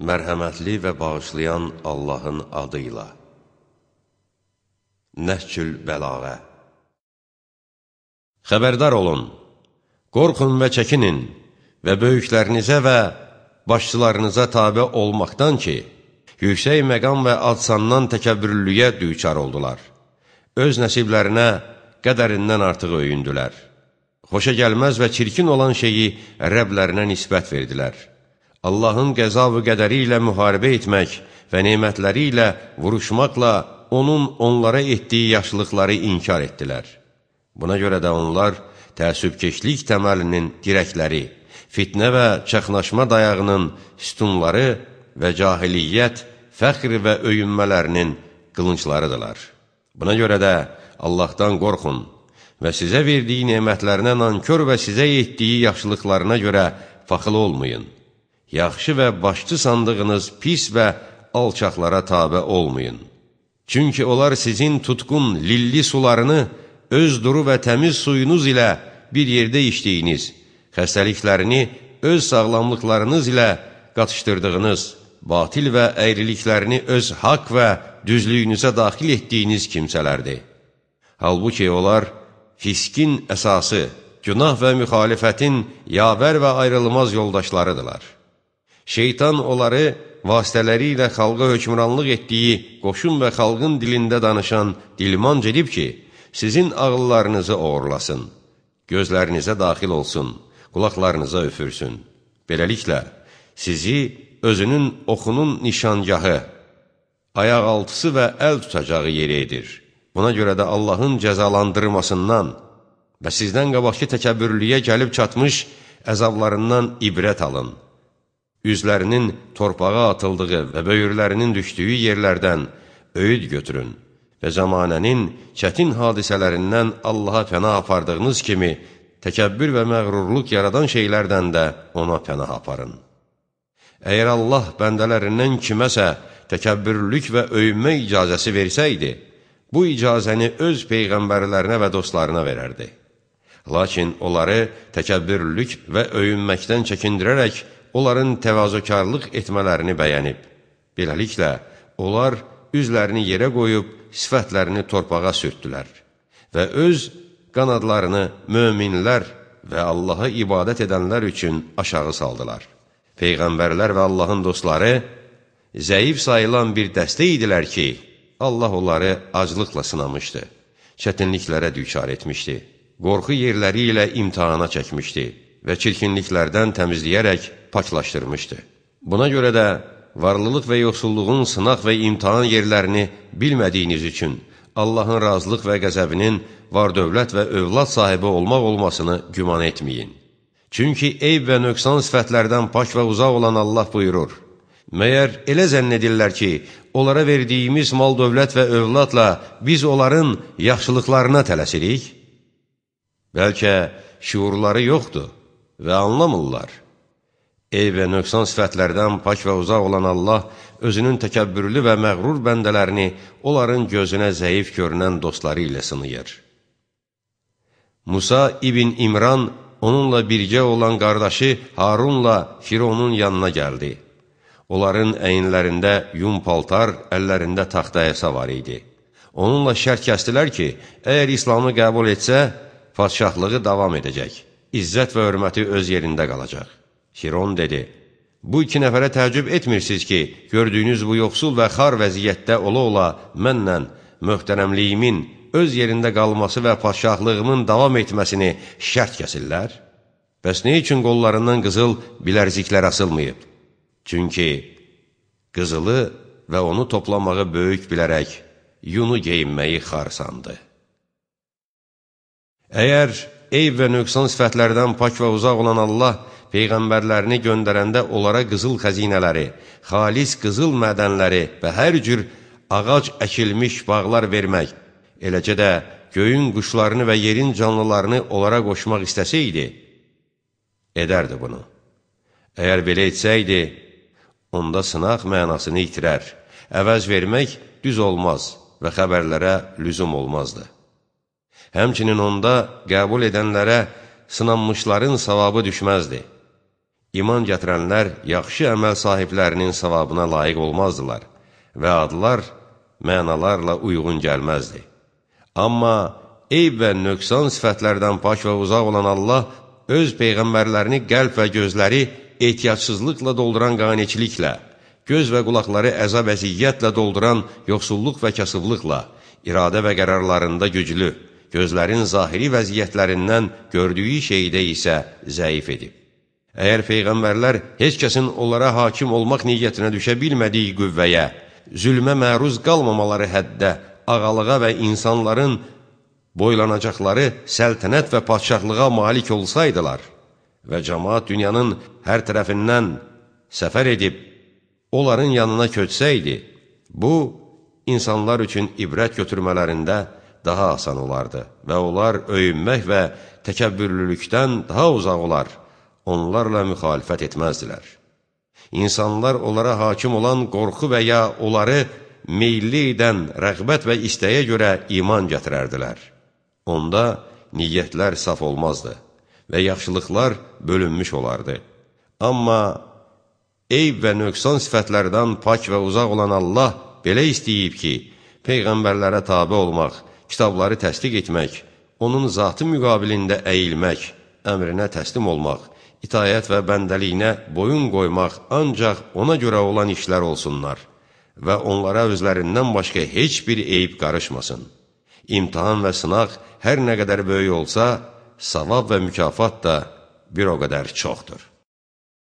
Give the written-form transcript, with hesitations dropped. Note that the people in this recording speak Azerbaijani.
Mərhəmətli və bağışlayan Allahın adıyla. Nəhcül Bəlağə. Xəbərdar olun, qorxun və çəkinin və böyüklərinizə və başçılarınıza tabe olmaqdan ki, yüksək məqam və adsandan təkəbbürlüyə düçar oldular. Öz nəsiblərinə qədərindən artıq öyündülər. Xoşa gəlməz və çirkin olan şeyi Rəblərinə nisbət verdilər. Allahın qəza və qədəri ilə müharibə etmək və nemətləri ilə vuruşmaqla onun onlara etdiyi yaşlıqları inkar etdilər. Buna görə də onlar təəssübkeşlik təməlinin dirəkləri, fitnə və çaxnaşma dayağının sütunları və cahiliyyət, fəxr və öyünmələrinin qılınclarıdırlar. Buna görə də Allahdan qorxun və sizə verdiyi nemətlərinə nankör və sizə etdiyi yaxşılıqlarına görə faxıl olmayın. Yaxşı və başçı sandığınız pis və alçaqlara tabe olmayın. Çünki onlar sizin tutqun, lilli sularını öz duru və təmiz suyunuz ilə bir yerdə içdiyiniz, xəstəliklərini öz sağlamlıqlarınız ilə qatışdırdığınız, batil və əyriliklərini öz haqq və düzlüyünüzə daxil etdiyiniz kimsələrdir. Halbuki onlar fiskin əsası, günah və müxalifətin yavər və ayrılmaz yoldaşlarıdırlar. Şeytan onları vasitələri ilə xalqa hökmranlıq etdiyi qoşun və xalqın dilində danışan dilmanc edib ki, sizin ağıllarınızı oğurlasın, gözlərinizə daxil olsun, qulaqlarınıza üfürsün. Beləliklə, sizi özünün oxunun nişangahı, ayaq altısı və əl tutacağı yeri edir. Buna görə də Allahın cəzalandırmasından və sizdən qabaqki təkəbbürlüyə gəlib çatmış əzablarından ibrət alın. Üzlərinin torpağa atıldığı və böyürlərinin düşdüyü yerlərdən öyüd götürün və zamanənin çətin hadisələrindən Allaha pənah apardığınız kimi təkəbbür və məğrurluq yaradan şeylərdən də ona pənah aparın. Əgər Allah bəndələrindən kiməsə təkəbbürlük və öyünmə icazəsi versəydi, bu icazəni öz peyğəmbərlərinə və dostlarına verərdi. Lakin onları təkəbbürlük və öyünməkdən çəkindirərək onların təvazökarlıq etmələrini bəyənib. Beləliklə, onlar üzlərini yerə qoyub, sifətlərini torpağa sürtdülər və öz qanadlarını möminlər və Allaha ibadət edənlər üçün aşağı saldılar. Peyğəmbərlər və Allahın dostları zəif sayılan bir dəstə idilər ki, Allah onları aclıqla sınamışdı, çətinliklərə düçar etmişdi, qorxu yerləri ilə imtihana çəkmişdi və çirkinliklərdən təmizləyərək paklaşdırmışdı. Buna görə də varlılıq və yoxsulluğun sınaq və imtihan yerlərini bilmədiyiniz üçün Allahın razılıq və qəzəbinin var-dövlət və övlad sahibi olmaq olmasını güman etməyin. Çünki eyb və nöqsan sifətlərdən pak və uzaq olan Allah buyurur: Məyər elə zənn edirlər ki, onlara verdiyimiz mal-dövlət və övladla biz onların yaxşılıqlarına tələsirik? Bəlkə şuurları yoxdur və anlamırlar. Eyb və nöqsan sifətlərdən pak və uzaq olan Allah özünün təkəbbürlü və məğrur bəndələrini onların gözünə zəif görünən dostları ilə sınıyır. Musa ibn İmran onunla birgə olan qardaşı Harunla Fironun yanına gəldi. Onların əyinlərində yun paltar, əllərində taxta əsa var idi. Onunla şərt kəstilər ki, əgər İslamı qəbul etsə, padşahlığı davam edəcək, izzət və hörməti öz yerində qalacaq. Firon dedi: Bu iki nəfərə təəccüb etmirsiniz ki, gördüyünüz bu yoxsul və xar vəziyyətdə ola-ola mənlə möhtərəmliyimin öz yerində qalması və padşahlığımın davam etməsini şərt kəsirlər? Bəs nə üçün qollarından qızıl bilərziklər asılmayıb? Çünki qızılı və onu toplamağı böyük bilərək, yunu geyinməyi xar sandı. Əgər eyb və nöqsan sifətlərdən pak və uzaq olan Allah Peyğəmbərlərini göndərəndə onlara qızıl xəzinələri, xalis qızıl mədənləri və hər cür ağac əkilmiş bağlar vermək, eləcə də göyün quşlarını və yerin canlılarını onlara qoşmaq istəsəydi, edərdi bunu. Əgər belə etsəydi, onda sınaq mənasını itirər, əvəz vermək düz olmaz və xəbərlərə lüzum olmazdı. Həmçinin onda qəbul edənlərə sınanmışların savabı düşməzdi. İman gətirənlər yaxşı əməl sahiblərinin savabına layiq olmazdılar və adlar mənalarla uyğun gəlməzdi. Amma eyb və nöqsan sifətlərdən pak və uzaq olan Allah öz peyğəmbərlərini qəlb və gözləri ehtiyacsızlıqla dolduran qaniçiliklə, göz və qulaqları əzab-əziyyətlə dolduran yoxsulluq və kasıblıqla, iradə və qərarlarında güclü, gözlərin zahiri vəziyyətlərindən gördüyü şeydə isə zəif edib. Əgər peyğəmbərlər heç kəsin onlara hakim olmaq niyyətinə düşə bilmədiyi qüvvəyə, zülmə məruz qalmamaları həddə, ağalığa və insanların boylanacaqları səltənət və padşahlığa malik olsaydılar və cəmaat dünyanın hər tərəfindən səfər edib, onların yanına köçsəydi, bu, insanlar üçün ibrət götürmələrində daha asan olardı və onlar öyünmək və təkəbbürlülükdən daha uzaq olar, onlarla müxalifət etməzdilər. İnsanlar onlara hakim olan qorxu və ya onları meyilli edən rəğbət və istəyə görə iman gətirərdilər. Onda niyyətlər saf olmazdı və yaxşılıqlar bölünmüş olardı. Amma eyb və nöqsan sifətlərdən pak və uzaq olan Allah belə istəyib ki, peyğəmbərlərə tabe olmaq, kitabları təsdiq etmək, onun zatı müqabilində əyilmək, əmrinə təslim olmaq, itayət və bəndəliyinə boyun qoymaq ancaq ona görə olan işlər olsunlar və onlara özlərindən başqa heç bir eyb qarışmasın. İmtahan və sınaq hər nə qədər böyük olsa, savab və mükafat da bir o qədər çoxdur.